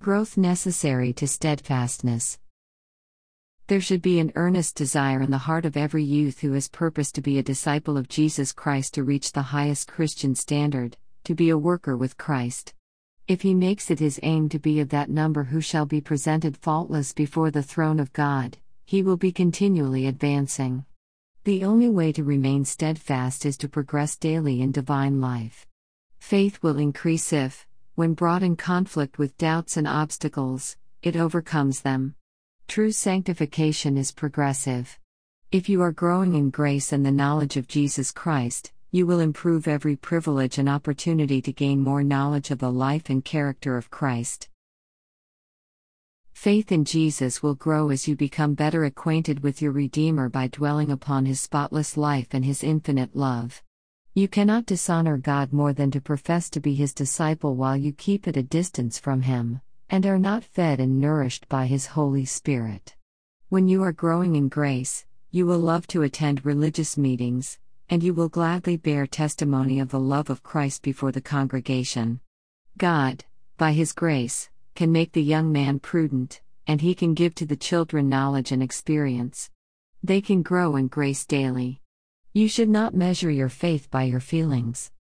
Growth necessary to steadfastness. There should be an earnest desire in the heart of every youth who has purposed to be a disciple of Jesus Christ to reach the highest Christian standard, to be a worker with Christ. If he makes it his aim to be of that number who shall be presented faultless before the throne of God, he will be continually advancing. The only way to remain steadfast is to progress daily in divine life. Faith will increase if, when brought in conflict with doubts and obstacles, it overcomes them. True sanctification is progressive. If you are growing in grace and the knowledge of Jesus Christ, you will improve every privilege and opportunity to gain more knowledge of the life and character of Christ. Faith in Jesus will grow as you become better acquainted with your Redeemer by dwelling upon his spotless life and his infinite love. You cannot dishonor God more than to profess to be his disciple while you keep at a distance from him, and are not fed and nourished by his Holy Spirit. When you are growing in grace, you will love to attend religious meetings, and you will gladly bear testimony of the love of Christ before the congregation. God, by his grace, can make the young man prudent, and he can give to the children knowledge and experience. They can grow in grace daily. You should not measure your faith by your feelings.